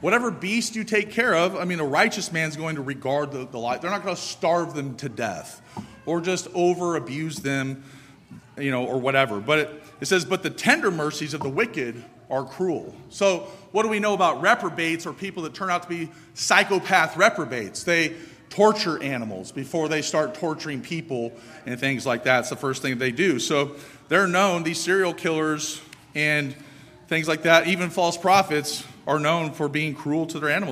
whatever beast you take care of, I mean, a righteous man's going to regard the life. They're not going to starve them to death or just over-abuse them, or whatever. But it says, but the tender mercies of the wicked are cruel. So what do we know about reprobates or people that turn out to be psychopath reprobates? They torture animals before they start torturing people and things like that. It's the first thing they do. So they're known, these serial killers and things like that, even false prophets, are known for being cruel to their animals.